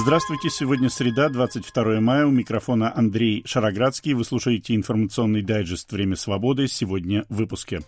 Здравствуйте, сегодня среда, 22 мая, у микрофона Андрей Шароградский. Вы слушаете информационный дайджест «Время свободы». Сегодня в выпуске.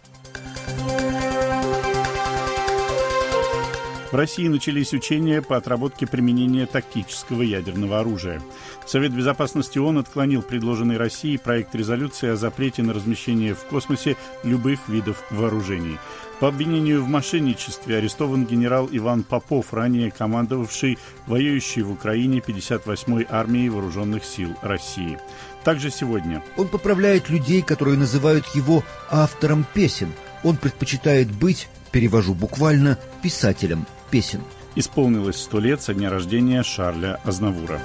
В России начались учения по отработке применения тактического ядерного оружия. Совет безопасности ООН отклонил предложенный Россией проект резолюции о запрете на размещение в космосе любых видов вооружений. По обвинению в мошенничестве арестован генерал Иван Попов, ранее командовавший воюющей в Украине 58-й армией вооруженных сил России. Также сегодня он поправляет людей, которые называют его автором песен. Он предпочитает быть, перевожу буквально, писателем песен. Исполнилось 100 лет со дня рождения Шарля Азнавура.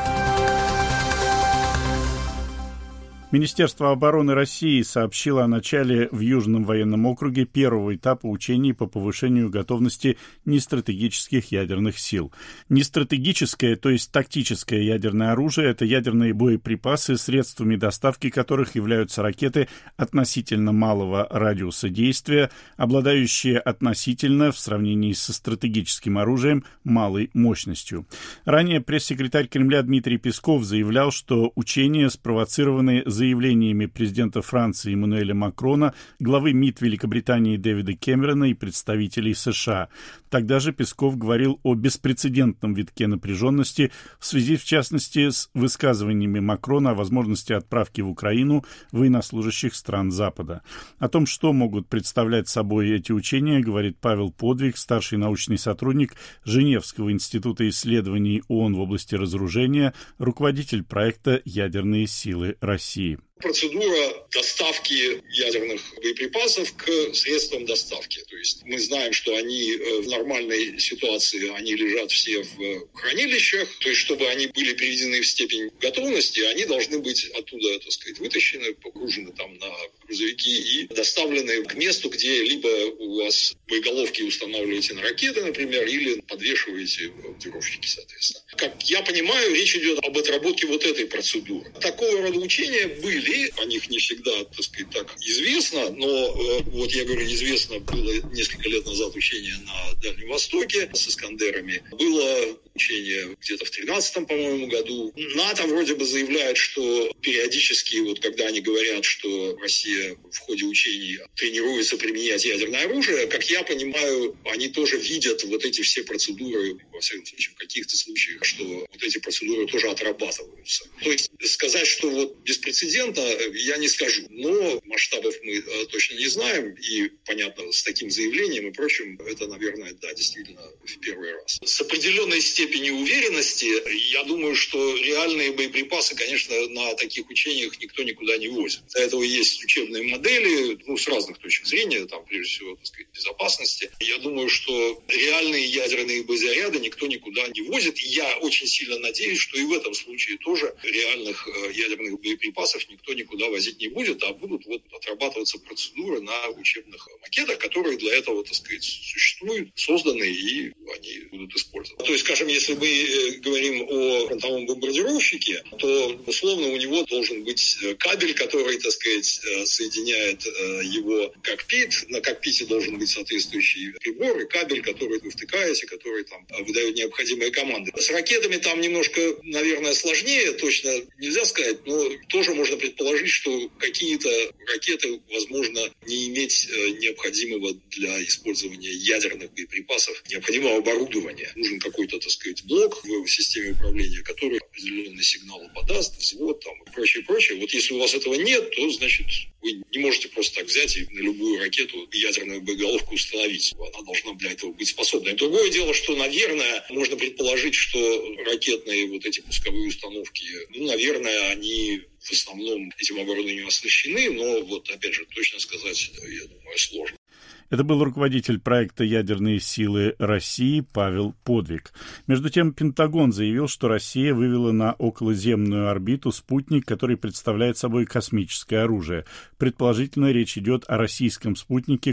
Министерство обороны России сообщило о начале в Южном военном округе первого этапа учений по повышению готовности нестратегических ядерных сил. Нестратегическое, то есть тактическое ядерное оружие – это ядерные боеприпасы, средствами доставки которых являются ракеты относительно малого радиуса действия, обладающие относительно, в сравнении со стратегическим оружием, малой мощностью. Ранее пресс-секретарь Кремля Дмитрий Песков заявлял, что учения спровоцированы заявлениями президента Франции Эммануэля Макрона, главы МИД Великобритании Дэвида Кэмерона и представителей США. Тогда же Песков говорил о беспрецедентном витке напряженности в связи, в частности, с высказываниями Макрона о возможности отправки в Украину военнослужащих стран Запада. О том, что могут представлять собой эти учения, говорит Павел Подвиг, старший научный сотрудник Женевского института исследований ООН в области разоружения, руководитель проекта «Ядерные силы России». Процедура доставки ядерных боеприпасов к средствам доставки. То есть мы знаем, что они в нормальной ситуации, они лежат все в хранилищах. То есть чтобы они были приведены в степень готовности, они должны быть оттуда, так сказать, вытащены, погружены там на грузовики и доставлены к месту, где либо у вас боеголовки устанавливаете на ракеты, например, или подвешиваете монтировщики, соответственно. Как я понимаю, речь идет об отработке вот этой процедуры. Такого рода учения были. О них не всегда, так сказать, так известно, но вот я говорю, известно, было несколько лет назад учение на Дальнем Востоке с Искандерами. Было учение где-то в 2013, по-моему, году. НАТО вроде бы заявляет, что периодически, вот когда они говорят, что Россия в ходе учений тренируется применять ядерное оружие, как я понимаю, они тоже видят вот эти все процедуры, во всяком случае, в каких-то случаях, что вот эти процедуры тоже отрабатываются. То есть сказать, что вот беспрецедентно, я не скажу. Но масштабов мы точно не знаем. И, понятно, с таким заявлением и прочим, это, наверное, да, действительно в первый раз. С определенной степенью уверенности, я думаю, что реальные боеприпасы, конечно, на таких учениях никто никуда не возит. Для этого есть учебные модели, с разных точек зрения, там, прежде всего, так сказать, безопасности. Я думаю, что реальные ядерные боезаряды никто никуда не возит. И я очень сильно надеюсь, что и в этом случае тоже реальных ядерных боеприпасов никто никуда возить не будет, а будут вот отрабатываться процедуры на учебных макетах, которые для этого, так сказать, существуют, созданы, и они будут использованы. То есть, скажем, если мы говорим о фронтовом бомбардировщике, то, условно, у него должен быть кабель, который, так сказать, соединяет его кокпит. На кокпите должен быть соответствующий прибор и кабель, который вы втыкаете, который там выдает необходимые команды. С ракетами там немножко, наверное, сложнее, точно нельзя сказать, но тоже можно предположить, что какие-то ракеты, возможно, не иметь необходимого для использования ядерных боеприпасов, необходимого оборудования. Нужен какой-то, так сказать, блок в системе управления, который определенный сигнал подаст, взвод там и прочее, прочее. Вот если у вас этого нет, то, значит, вы не можете просто так взять и на любую ракету ядерную боеголовку установить. Она должна для этого быть способна. И другое дело, что, наверное, можно предположить, что ракетные вот эти пусковые установки, наверное, они в основном этим оборудованием оснащены, но вот, опять же, точно сказать, я думаю, сложно. Это был руководитель проекта «Ядерные силы России» Павел Подвиг. Между тем, Пентагон заявил, что Россия вывела на околоземную орбиту спутник, который представляет собой космическое оружие. Предположительно, речь идет о российском спутнике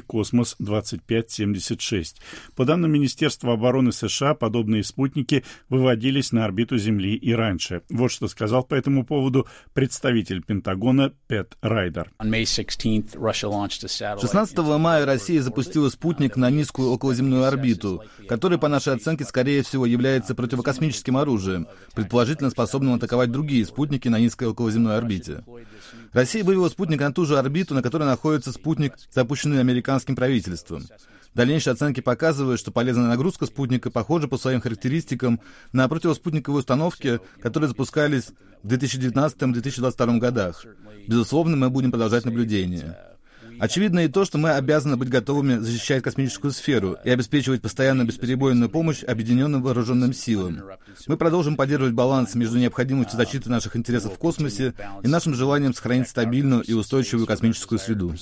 «Космос-2576». По данным Министерства обороны США, подобные спутники выводились на орбиту Земли и раньше. Вот что сказал по этому поводу представитель Пентагона Пэт Райдер. 16 мая Россия запустила спутник на низкую околоземную орбиту, который, по нашей оценке, скорее всего, является противокосмическим оружием, предположительно способным атаковать другие спутники на низкой околоземной орбите. Россия вывела спутник на ту же орбиту, на которой находится спутник, запущенный американским правительством. Дальнейшие оценки показывают, что полезная нагрузка спутника похожа по своим характеристикам на противоспутниковые установки, которые запускались в 2019-2022 годах. Безусловно, мы будем продолжать наблюдение. Очевидно и то, что мы обязаны быть готовыми защищать космическую сферу и обеспечивать постоянную бесперебойную помощь объединенным вооруженным силам. Мы продолжим поддерживать баланс между необходимостью защиты наших интересов в космосе и нашим желанием сохранить стабильную и устойчивую космическую среду.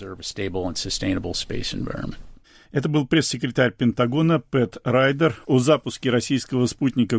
Это был пресс-секретарь Пентагона Пэт Райдер. О запуске российского спутника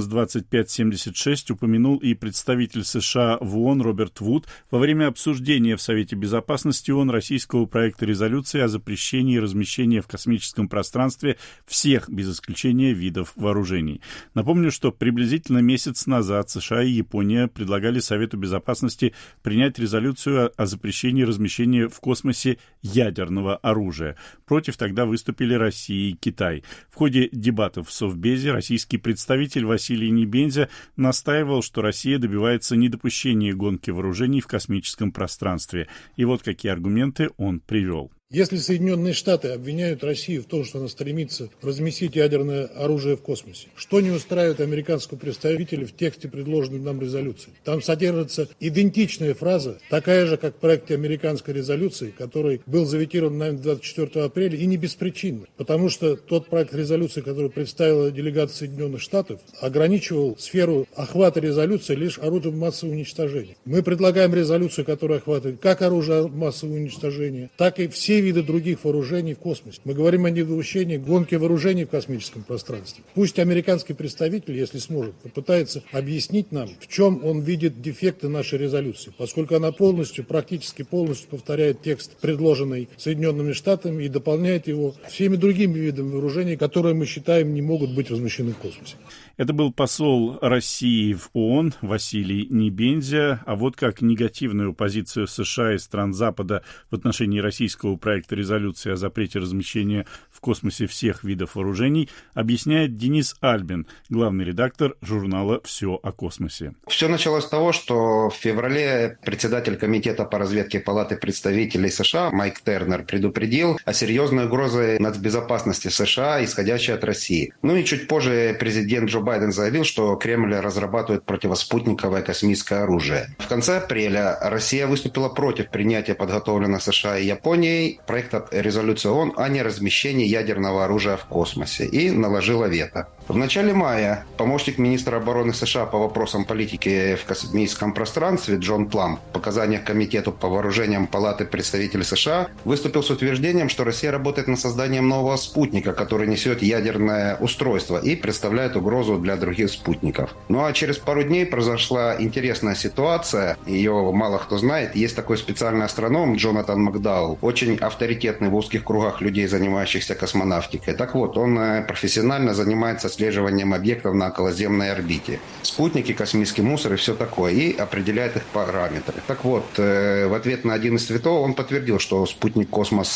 «Космос-2576» упомянул и представитель США в ООН Роберт Вуд во время обсуждения в Совете Безопасности ООН российского проекта резолюции о запрещении размещения в космическом пространстве всех, без исключения, видов вооружений. Напомню, что приблизительно месяц назад США и Япония предлагали Совету Безопасности принять резолюцию о запрещении размещения в космосе ядерного оружия. Против тогда выступили Россия и Китай. В ходе дебатов в Совбезе российский представитель Василий Небензя настаивал, что Россия добивается недопущения гонки вооружений в космическом пространстве. И вот какие аргументы он привел. Если Соединенные Штаты обвиняют Россию в том, что она стремится разместить ядерное оружие в космосе, что не устраивает американского представителя в тексте предложенной нам резолюции? Там содержится идентичная фраза, такая же, как в проекте американской резолюции, который был заветирован нами 24 апреля, и не беспричинно. Потому что тот проект резолюции, который представила делегация Соединенных Штатов, ограничивал сферу охвата резолюции лишь оружием массового уничтожения. Мы предлагаем резолюцию, которая охватывает как оружие массового уничтожения, так и все виды других вооружений в космосе. Мы говорим о недопущении гонки вооружений в космическом пространстве. Пусть американский представитель, если сможет, попытается объяснить нам, в чем он видит дефекты нашей резолюции, поскольку она практически полностью повторяет текст, предложенный Соединенными Штатами, и дополняет его всеми другими видами вооружений, которые мы считаем не могут быть размещены в космосе. Это был посол России в ООН Василий Небензя. А вот как негативную позицию США и стран Запада в отношении российского проекта резолюции о запрете размещения в космосе всех видов вооружений объясняет Денис Альбин, главный редактор журнала «Все о космосе». Все началось с того, что в феврале председатель Комитета по разведке Палаты представителей США Майк Тернер предупредил о серьезной угрозе нацбезопасности США, исходящей от России. Ну и чуть позже президент Джо Байден заявил, что Кремль разрабатывает противоспутниковое космическое оружие. В конце апреля Россия выступила против принятия подготовленного США и Японией проекта резолюции ООН о неразмещении ядерного оружия в космосе и наложила вето. В начале мая помощник министра обороны США по вопросам политики в космическом пространстве Джон Плам в показаниях Комитету по вооружениям Палаты представителей США выступил с утверждением, что Россия работает над созданием нового спутника, который несет ядерное устройство и представляет угрозу для других спутников. Ну а через пару дней произошла интересная ситуация, ее мало кто знает. Есть такой специальный астроном Джонатан Макдауэлл, очень авторитетный в узких кругах людей, занимающихся космонавтикой. Так вот, он профессионально занимается отслеживанием объектов на околоземной орбите. Спутники, космический мусор и все такое, и определяет их параметры. Так вот, в ответ на один из твитов он подтвердил, что спутник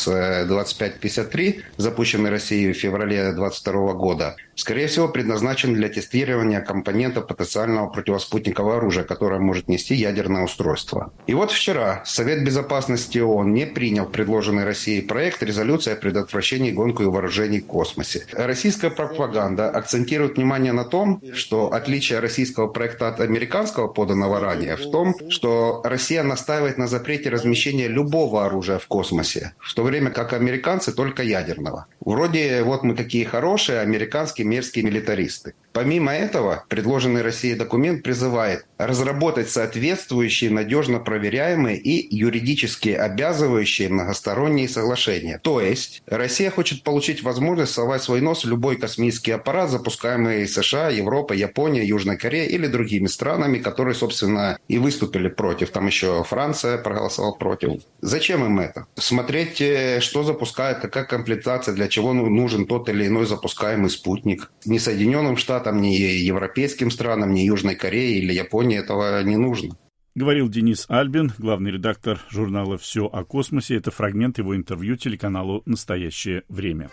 «Космос-2553», запущенный Россией в феврале 2022 года, скорее всего, предназначен для тестирования компонентов потенциального противоспутникового оружия, которое может нести ядерное устройство. И вот вчера Совет Безопасности ООН не принял предложенный Россией проект резолюции о предотвращении гонки вооружений в космосе. Российская пропаганда акцентирует внимание на том, что отличие российского проекта от американского, поданного ранее, в том, что Россия настаивает на запрете размещения любого оружия в космосе, в то время как американцы только ядерного. Вроде вот мы какие хорошие, американские мерзкие милитаристы. Помимо этого, предложенный Россией документ призывает разработать соответствующие, надежно проверяемые и юридически обязывающие многосторонние соглашения. То есть Россия хочет получить возможность совать свой нос в любой космический аппарат, запускаемый США, Европой, Японией, Южной Кореей или другими странами, которые, собственно, и выступили против. Там еще Франция проголосовала против. Зачем им это? Смотреть, что запускает, какая комплектация, для чего нужен тот или иной запускаемый спутник. Ни Соединенным Штатам, ни европейским странам, ни Южной Корее или Японии этого не нужно. Говорил Денис Альбин, главный редактор журнала «Все о космосе». Это фрагмент его интервью телеканалу «Настоящее время».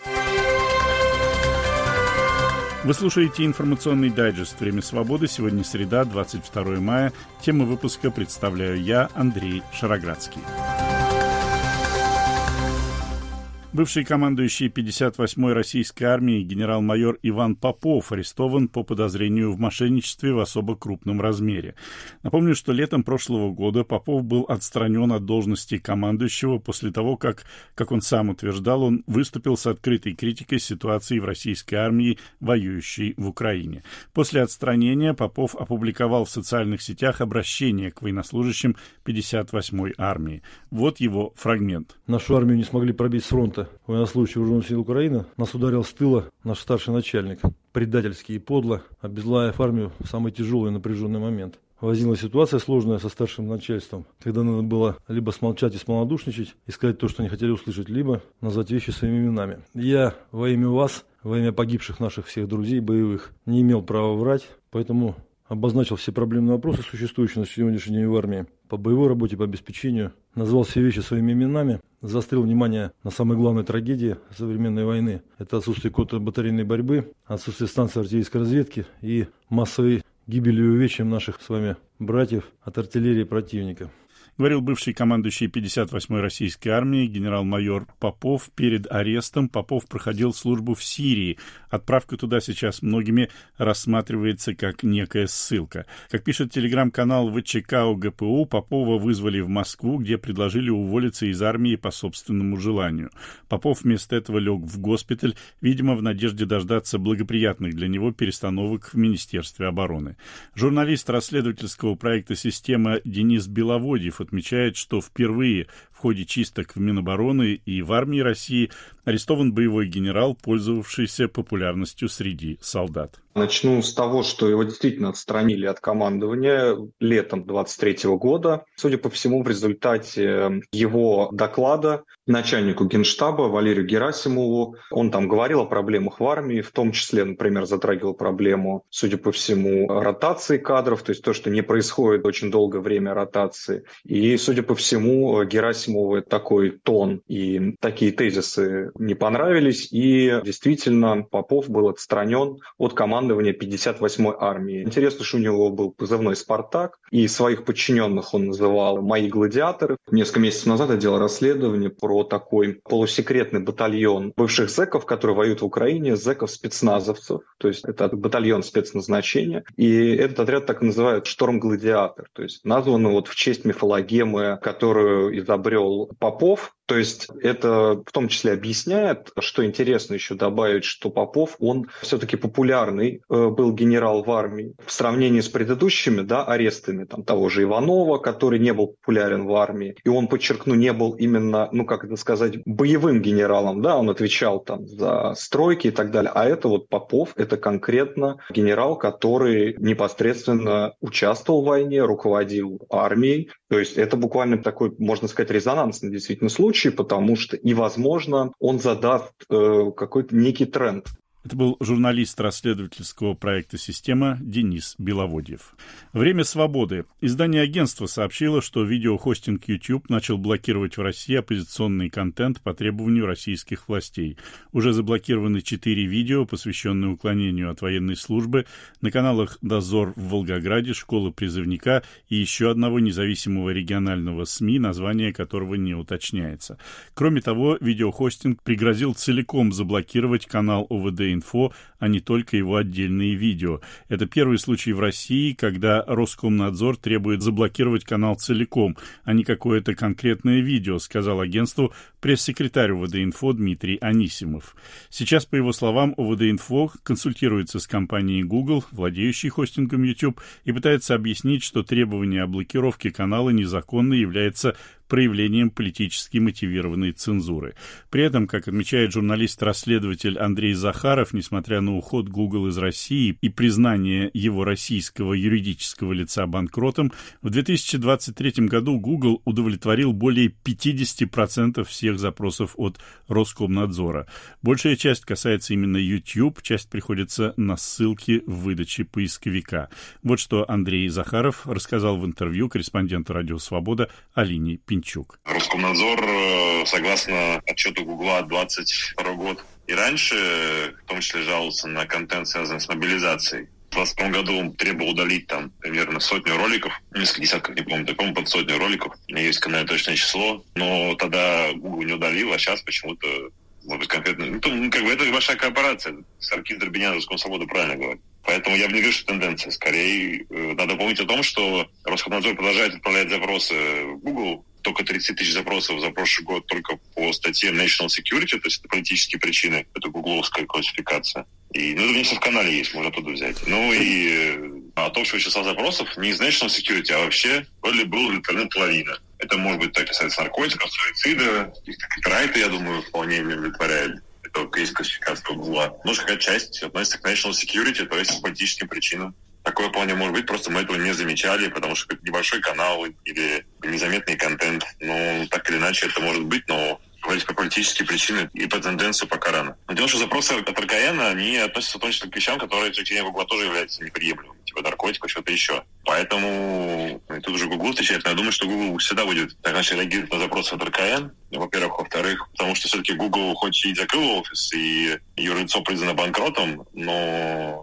Вы слушаете информационный дайджест «Время свободы». Сегодня среда, 22 мая. Тему выпуска представляю я, Андрей Шароградский. Бывший командующий 58-й российской армией генерал-майор Иван Попов арестован по подозрению в мошенничестве в особо крупном размере. Напомню, что летом прошлого года Попов был отстранен от должности командующего после того, как он сам утверждал, он выступил с открытой критикой ситуации в российской армии, воюющей в Украине. После отстранения Попов опубликовал в социальных сетях обращение к военнослужащим 58-й армии. Вот его фрагмент. Нашу армию не смогли пробить с фронта. Военнослужащих вооруженных сил Украины нас ударил с тыла наш старший начальник. Предательски и подло, обезглавив армию в самый тяжелый и напряженный момент. Возникла ситуация сложная со старшим начальством, когда надо было либо смолчать и смолодушничать, и сказать то, что они хотели услышать, либо назвать вещи своими именами. Я во имя вас, во имя погибших наших всех друзей боевых, не имел права врать, поэтому обозначил все проблемные вопросы, существующие на сегодняшний день в армии, по боевой работе, по обеспечению, назвал все вещи своими именами, заострил внимание на самой главной трагедии современной войны. Это отсутствие контрбатарейной борьбы, отсутствие станции артиллерийской разведки и массовой гибели и увечьям наших с вами братьев от артиллерии противника. Говорил бывший командующий 58-й российской армии генерал-майор Попов. Перед арестом Попов проходил службу в Сирии. Отправка туда сейчас многими рассматривается как некая ссылка. Как пишет телеграм-канал ВЧК ОГПУ, Попова вызвали в Москву, где предложили уволиться из армии по собственному желанию. Попов вместо этого лег в госпиталь, видимо, в надежде дождаться благоприятных для него перестановок в Министерстве обороны. Журналист расследовательского проекта «Система» Денис Беловодьев отмечает, что впервые в ходе чисток в Минобороны и в армии России арестован боевой генерал, пользовавшийся популярностью среди солдат. Начну с того, что его действительно отстранили от командования летом 23 года. Судя по всему, в результате его доклада начальнику Генштаба Валерию Герасимову, он там говорил о проблемах в армии, в том числе, например, затрагивал проблему, судя по всему, ротации кадров, то есть то, что не происходит очень долгое время ротации. И, судя по всему, Герасимову такой тон и такие тезисы не понравились, и действительно Попов был отстранен от командования 58-й армии. Интересно, что у него был позывной «Спартак», и своих подчиненных он называл «мои гладиаторы». Несколько месяцев назад я делал расследование про такой полусекретный батальон бывших зэков, которые воюют в Украине, зэков-спецназовцев, то есть это батальон спецназначения, и этот отряд так и называют «Шторм-гладиатор», то есть назван вот в честь мифологемы, которую изобрел Попов. То есть это в том числе объясняет, что интересно еще добавить, что Попов, он все-таки популярный был генерал в армии в сравнении с предыдущими арестами того же Иванова, который не был популярен в армии. И он, подчеркну, не был именно, боевым генералом, он отвечал за стройки и так далее. А это вот Попов, это конкретно генерал, который непосредственно участвовал в войне, руководил армией. То есть это буквально такой, можно сказать, резонансный действительно случай, потому что и, возможно, он задаст какой-то некий тренд. Это был журналист расследовательского проекта «Система» Денис Беловодьев. «Время свободы». Издание агентства сообщило, что видеохостинг YouTube начал блокировать в России оппозиционный контент по требованию российских властей. Уже заблокированы 4 видео, посвященные уклонению от военной службы, на каналах «Дозор» в Волгограде, «Школа призывника» и еще одного независимого регионального СМИ, название которого не уточняется. Кроме того, видеохостинг пригрозил целиком заблокировать канал ОВД-Инфо, а не только его отдельные видео. Это первый случай в России, когда Роскомнадзор требует заблокировать канал целиком, а не какое-то конкретное видео, сказал агентству пресс-секретарь ОВД-Инфо Дмитрий Анисимов. Сейчас, по его словам, ОВД-Инфо консультируется с компанией Google, владеющей хостингом YouTube, и пытается объяснить, что требование о блокировке канала незаконно является проявлением политически мотивированной цензуры. При этом, как отмечает журналист-расследователь Андрей Захаров, несмотря на уход Google из России и признание его российского юридического лица банкротом, в 2023 году Google удовлетворил более 50% всех запросов от Роскомнадзора. Большая часть касается именно YouTube, часть приходится на ссылки в выдаче поисковика. Вот что Андрей Захаров рассказал в интервью корреспонденту «Радио Свобода» Алине Пинчук. Роскомнадзор, согласно отчету Гугла 2022 год и раньше, в том числе жаловался на контент, связанный с мобилизацией. В 2022 году он требовал удалить там примерно 100 роликов, несколько десятков, не помню, по-моему, под 100 роликов. У меня есть канал точное число, но тогда Google не удалил, а сейчас почему-то, может быть, конкретно... это большая корпорация. Саркис Дробинян, Роскомсвобода правильно говорит. Поэтому я бы не вижу, что тенденция. Скорее, надо помнить о том, что Роскомнадзор продолжает отправлять запросы в Google. Только 30 тысяч запросов за прошлый год только по статье National Security, то есть это политические причины, это гугловская классификация. И, это у них в канале есть, можно оттуда взять. От общего числа запросов не из National Security, а вообще было удовлетворено половина. Это может быть так касается наркотиков, суицида, каких-то копирайта, я думаю, вполне удовлетворяет. Это есть классификация Гугла. Может, какая-то часть относится к National Security, то есть к политическим причинам. Такое вполне может быть, просто мы этого не замечали, потому что это небольшой канал или незаметный контент. Так или иначе это может быть, но говорить про политические причины и по тенденцию пока рано. Но дело, что запросы от РКН, они относятся в том числе к вещам, которые для чтения Гугла тоже являются неприемлемыми, типа наркотиков, что-то еще. Поэтому тут уже Google встречает, но я думаю, что Google всегда будет так иначе реагировать на запросы от РКН, во-первых. Во-вторых, потому что все-таки Google хоть и закрыл офис, и юрлицо признано банкротом, но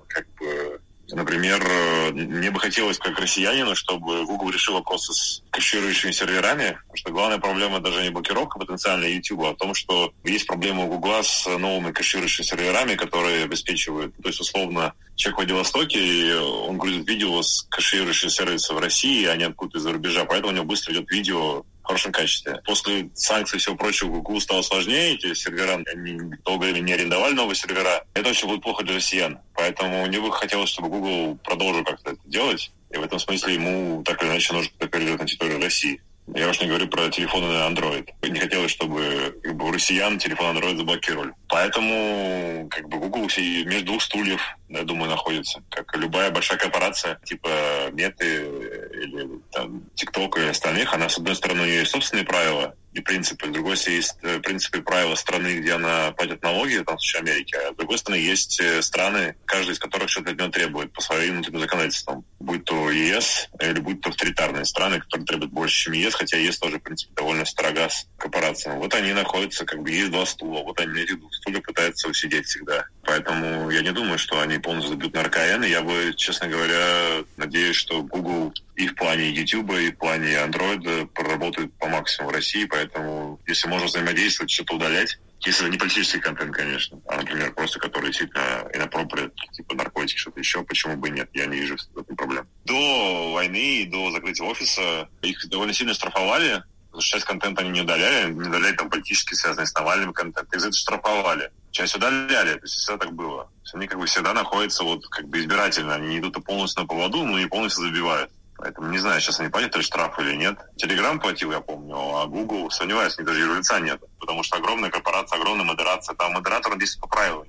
например, мне бы хотелось, как россиянину, чтобы Google решил вопросы с кэширующими серверами, потому что главная проблема даже не блокировка потенциальная YouTube, а в том, что есть проблема у Google с новыми кэширующими серверами, которые обеспечивают, то есть, условно, человек в Владивостоке, он грузит видео с кэширующих сервисов в России, а не откуда-то из-за рубежа, поэтому у него быстро идет видео в хорошем качестве. После санкций и всего прочего Google стало сложнее, эти сервера, они долгое время не арендовали новые сервера. Это очень будет плохо для россиян. Поэтому мне бы хотелось, чтобы Google продолжил как-то это делать. И в этом смысле ему так или иначе нужно перейти на территорию России. Я уж не говорю про телефоны на Android. Не хотелось, чтобы у россиян телефон Android заблокировали. Поэтому Google между двух стульев, я думаю, находится. Как любая большая корпорация, типа Меты или TikTok и остальных, она, с одной стороны, у нее есть собственные правила и принципы, с другой стороны, есть принципы и правила страны, где она платит налоги, там, в случае Америки, а с другой стороны, есть страны, каждая из которых что-то от нее требует по своим внутренним законодательствам. Будь то ЕС или будь то авторитарные страны, которые требуют больше, чем ЕС, хотя ЕС тоже, в принципе, довольно строга с корпорациями. Вот они находятся, есть два стула, вот они на этих двух стульях пытаются усидеть всегда. Поэтому я не думаю, что они полностью забьют на РКН, и я бы, честно говоря, надеюсь, что Google и в плане YouTube, и в плане Android проработает по максимуму в России, поэтому если можно взаимодействовать, что-то удалять, если это не политический контент, конечно, а, например, просто который действительно inappropriate, типа наркотики, что-то еще, почему бы нет, я не вижу в этом проблем. До войны и до закрытия офиса их довольно сильно штрафовали, потому что часть контента они не удаляли там политически связанный с Навальным контент, их за это штрафовали. Часть удаляли, то есть всегда так было. То есть они всегда находятся избирательно, они не идут полностью на поводу, но и полностью забивают. Поэтому не знаю, сейчас они платят штраф или нет. Telegram платил, я помню, а Google, сомневаюсь, даже юрлица нет. Потому что огромная корпорация, огромная модерация. Там модератор действует по правилам.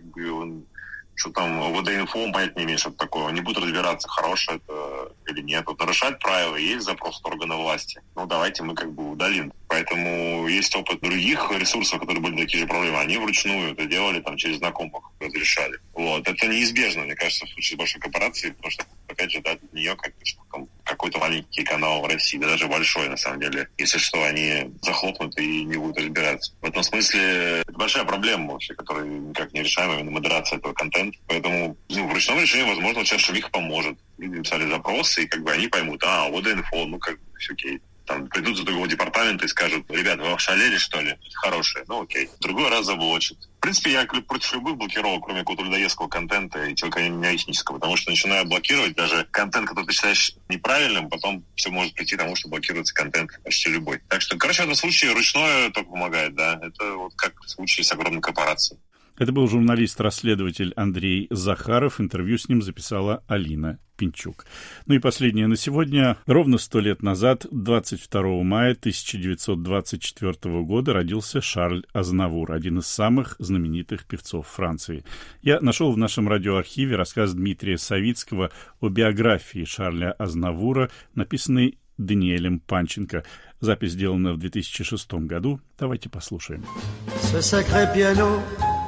Что там ОВД-инфо, он понять не имеет, что это такое. Он не будет разбираться, хорошее это или нет. Нарушать правила, есть запрос от органа власти. Давайте мы удалим. Поэтому есть опыт других ресурсов, которые были такие же проблемы. Они вручную это делали, через знакомых разрешали. Это неизбежно, мне кажется, в случае с большой корпорацией, потому что, опять же, от нее какой-то маленький канал в России, да даже большой, на самом деле. Если что, они захлопнут и не будут разбираться. В этом смысле это большая проблема вообще, которая никак не решаема, именно модерация этого контента. Поэтому в ручном решении, возможно, сейчас их поможет. Люди написали запросы, и они поймут, ОВД-инфо, все окей. Придут с другого департамента и скажут: ребята, вы ошалели, что ли? Хорошие, окей. Другой раз заблочат. В принципе, я против любых блокировок, кроме какого-то людоедского контента и телокоммунистического, потому что начинаю блокировать даже контент, который ты считаешь неправильным, потом все может прийти к тому, что блокируется контент почти любой. Так что, в этом случае ручное только помогает, да. Это как в случае с огромной корпорацией. Это был журналист-расследователь Андрей Захаров. Интервью с ним записала Алина Пинчук. Ну и последнее на сегодня. Ровно 100 лет назад, 22 мая 1924 года, родился Шарль Азнавур, один из самых знаменитых певцов Франции. Я нашел в нашем радиоархиве рассказ Дмитрия Савицкого о биографии Шарля Азнавура, написанный Даниэлем Панченко. Запись сделана в 2006 году. Давайте послушаем. Ce sacré piano,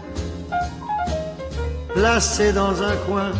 placé dans un coin,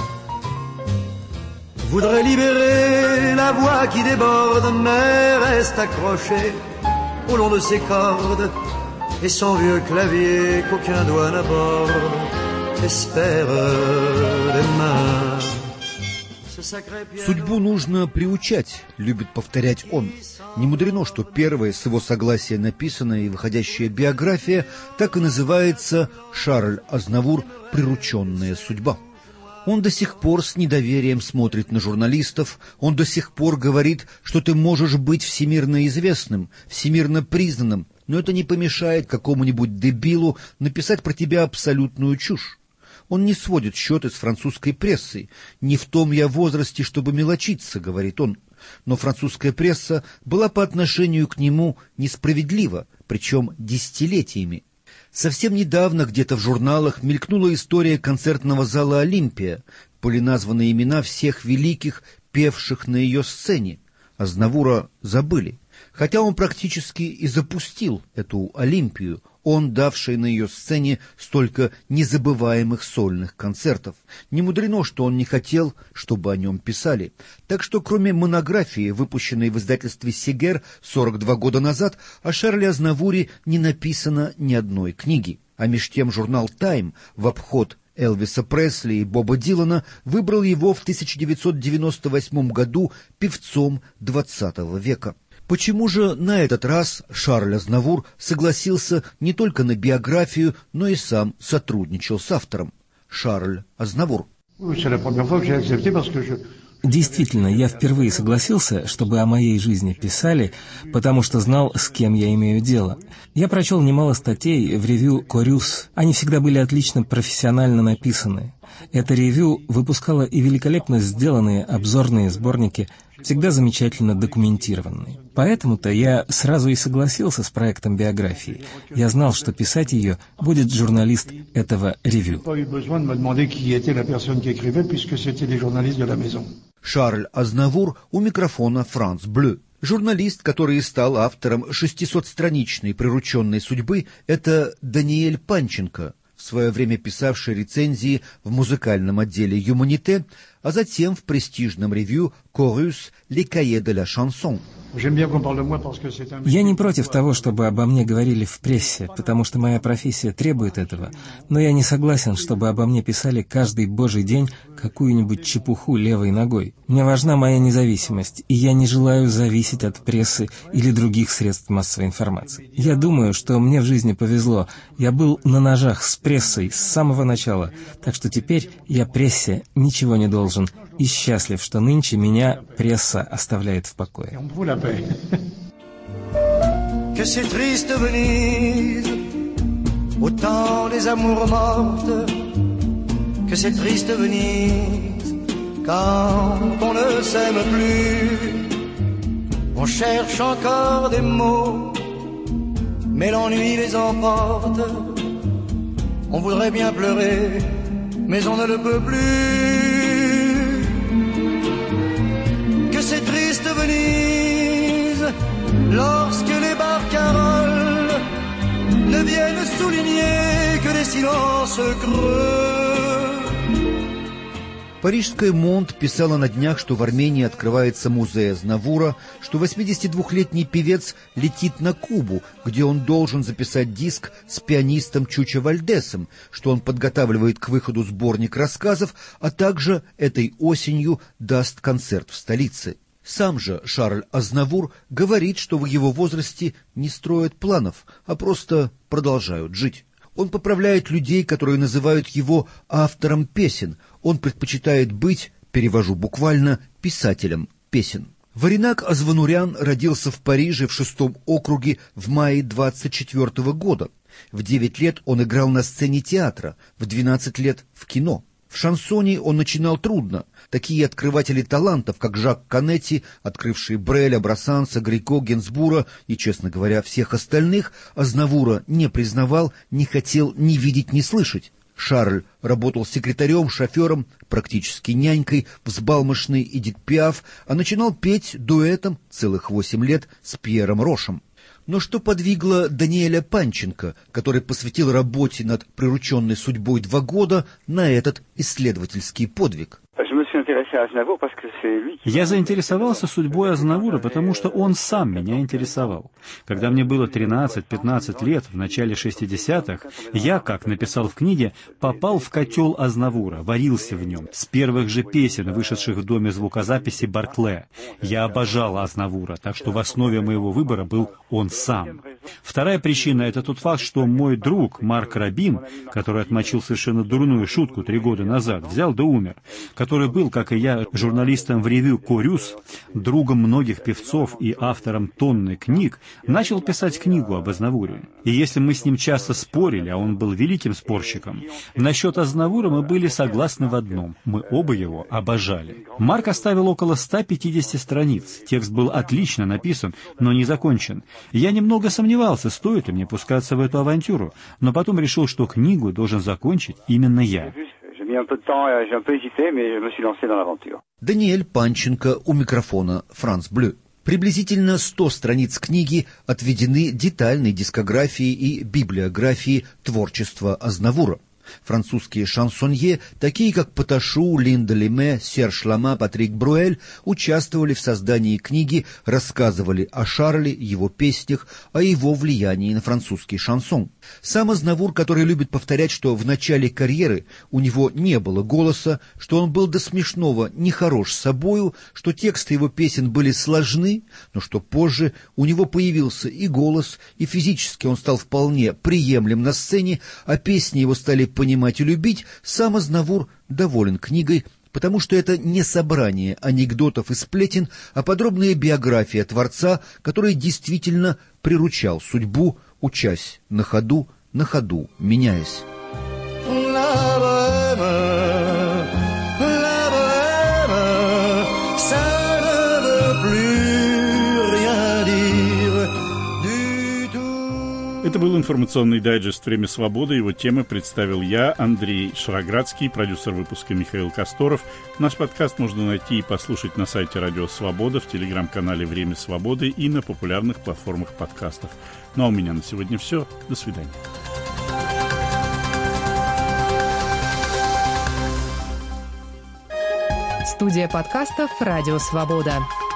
voudrait libérer la voix qui déborde, mais reste accroché au long de ses cordes, et son vieux clavier qu'aucun doigt n'aborde, espère demain. «Судьбу нужно приучать», — любит повторять он. Не мудрено, что первая с его согласия написанная и выходящая биография так и называется «Шарль Азнавур. Прирученная судьба». Он до сих пор с недоверием смотрит на журналистов, он до сих пор говорит, что ты можешь быть всемирно известным, всемирно признанным, но это не помешает какому-нибудь дебилу написать про тебя абсолютную чушь. Он не сводит счеты с французской прессой. «Не в том я возрасте, чтобы мелочиться», — говорит он. Но французская пресса была по отношению к нему несправедлива, причем десятилетиями. Совсем недавно где-то в журналах мелькнула история концертного зала «Олимпия». Были названы имена всех великих, певших на ее сцене. Азнавура забыли. Хотя он практически и запустил эту «Олимпию», он, давший на ее сцене столько незабываемых сольных концертов. Не мудрено, что он не хотел, чтобы о нем писали. Так что, кроме монографии, выпущенной в издательстве «Сегер» 42 года назад, о Шарле Азнавуре не написано ни одной книги. А меж тем журнал «Тайм» в обход Элвиса Пресли и Боба Дилана выбрал его в 1998 году певцом XX века. Почему же на этот раз Шарль Азнавур согласился не только на биографию, но и сам сотрудничал с автором? Шарль Азнавур. Действительно, я впервые согласился, чтобы о моей жизни писали, потому что знал, с кем я имею дело. Я прочел немало статей в ревью «Корюс». Они всегда были отлично профессионально написаны. Это ревью выпускало и великолепно сделанные обзорные сборники, всегда замечательно документированные. Поэтому-то я сразу и согласился с проектом биографии. Я знал, что писать ее будет журналист этого ревью. Шарль Азнавур у микрофона «Франс Блю». Журналист, который стал автором 600-страничной «Прирученной судьбы», это Даниэль Панченко, в свое время писавший рецензии в музыкальном отделе «Юманите», а затем в престижном ревью «Корюс. Les cahiers de la chanson». Я не против того, чтобы обо мне говорили в прессе, потому что моя профессия требует этого, но я не согласен, чтобы обо мне писали каждый божий день какую-нибудь чепуху левой ногой. Мне важна моя независимость, и я не желаю зависеть от прессы или других средств массовой информации. Я думаю, что мне в жизни повезло. Я был на ножах с прессой с самого начала, так что теперь я прессе ничего не должен, и счастлив, что нынче меня пресса оставляет в покое. Que c'est triste Venise, au temps des amours mortes. Que c'est triste Venise, quand on ne s'aime plus. On cherche encore des mots, mais l'ennui les emporte. On voudrait bien pleurer, mais on ne le peut plus. Que c'est triste Venise, lorsque les barcaroles ne viennent souligner que des silences creux. Парижская «Монт» писала на днях, что в Армении открывается музей Азнавура, что 82-летний певец летит на Кубу, где он должен записать диск с пианистом Чучо Вальдесом, что он подготавливает к выходу сборник рассказов, а также этой осенью даст концерт в столице. Сам же Шарль Азнавур говорит, что в его возрасте не строят планов, а просто продолжают жить. Он поправляет людей, которые называют его автором песен. Он предпочитает быть, перевожу буквально, писателем песен. Варинак Азванурян родился в Париже в 6-м округе в мае 24 года. В 9 лет он играл на сцене театра, в 12 лет в кино. В шансоне он начинал трудно. Такие открыватели талантов, как Жак Канетти, открывшие Бреля, Брассанса, Грико, Генсбура и, честно говоря, всех остальных, Азнавура не признавал, не хотел ни видеть, ни слышать. Шарль работал секретарем, шофером, практически нянькой, взбалмошный Эдит Пиаф, а начинал петь дуэтом целых 8 лет с Пьером Рошем. Но что подвигло Даниэля Панченко, который посвятил работе над прирученной судьбой 2 года, на этот исследовательский подвиг? Я заинтересовался судьбой Азнавура, потому что он сам меня интересовал. Когда мне было 13-15 лет, в начале 60-х, я, как написал в книге, попал в котел Азнавура, варился в нем, с первых же песен, вышедших в доме звукозаписи Баркле. Я обожал Азнавура, так что в основе моего выбора был он сам. Вторая причина — это тот факт, что мой друг Марк Рабин, который отмочил совершенно дурную шутку 3 года назад, взял да умер, который был, как и я, журналистом в ревью «Корюс», другом многих певцов и автором тонны книг, начал писать книгу об Азнавуре. И если мы с ним часто спорили, а он был великим спорщиком, насчет Азнавура мы были согласны в одном — мы оба его обожали. Марк оставил около 150 страниц. Текст был отлично написан, но не закончен. Я немного сомневался, стоит ли мне пускаться в эту авантюру, но потом решил, что книгу должен закончить именно я. Даниэль Панченко у микрофона «Франс Блю». Приблизительно 100 страниц книги отведены детальной дискографии и библиографии творчества Азнавура. Французские шансонье, такие как Поташу, Линда Леме, Серж Лама, Патрик Бруэль, участвовали в создании книги, рассказывали о Шарле, его песнях, о его влиянии на французский шансон. Сам Азнавур, который любит повторять, что в начале карьеры у него не было голоса, что он был до смешного нехорош собою, что тексты его песен были сложны, но что позже у него появился и голос, и физически он стал вполне приемлем на сцене, а песни его стали понимать и любить, сам Азнавур доволен книгой, потому что это не собрание анекдотов и сплетен, а подробная биография творца, который действительно приручал судьбу, учась на ходу, меняясь. Это был информационный дайджест «Время свободы». Его темы представил я, Андрей Шароградский, продюсер выпуска Михаил Косторов. Наш подкаст можно найти и послушать на сайте Радио Свобода, в телеграм-канале «Время свободы» и на популярных платформах подкастов. Ну а у меня на сегодня все. До свидания. Студия подкастов «Радио Свобода».